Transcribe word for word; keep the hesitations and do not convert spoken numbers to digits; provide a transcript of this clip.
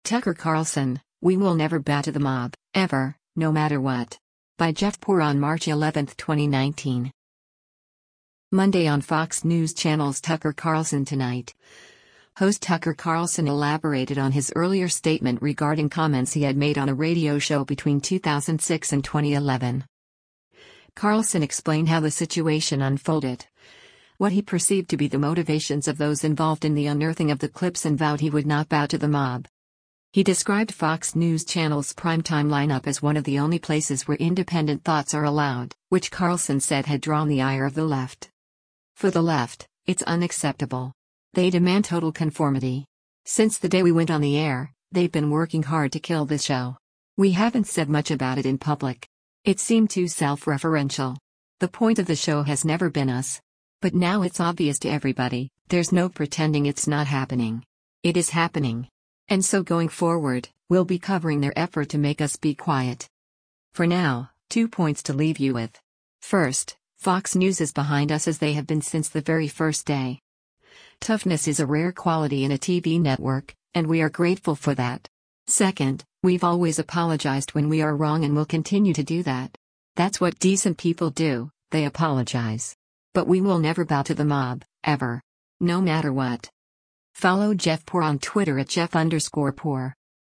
Tucker Carlson, we will never bow to the mob, ever, no matter what. By Jeff Poor on March eleventh, twenty nineteen. Monday on Fox News Channel's Tucker Carlson Tonight. Host Tucker Carlson elaborated on his earlier statement regarding comments he had made on a radio show between two thousand six and twenty eleven. Carlson explained how the situation unfolded, what he perceived to be the motivations of those involved in the unearthing of the clips, and vowed he would not bow to the mob. He described Fox News Channel's primetime lineup as one of the only places where independent thoughts are allowed, which Carlson said had drawn the ire of the left. For the left, it's unacceptable. They demand total conformity. Since the day we went on the air, they've been working hard to kill this show. We haven't said much about it in public. It seemed too self-referential. The point of the show has never been us. But now it's obvious to everybody, there's no pretending it's not happening. It is happening. And so going forward, we'll be covering their effort to make us be quiet. For now, two points to leave you with. First, Fox News is behind us as they have been since the very first day. Toughness is a rare quality in a T V network, and we are grateful for that. Second, we've always apologized when we are wrong and will continue to do that. That's what decent people do, they apologize. But we will never bow to the mob, ever. No matter what. Follow Jeff Poor on Twitter at Jeff underscore Poor.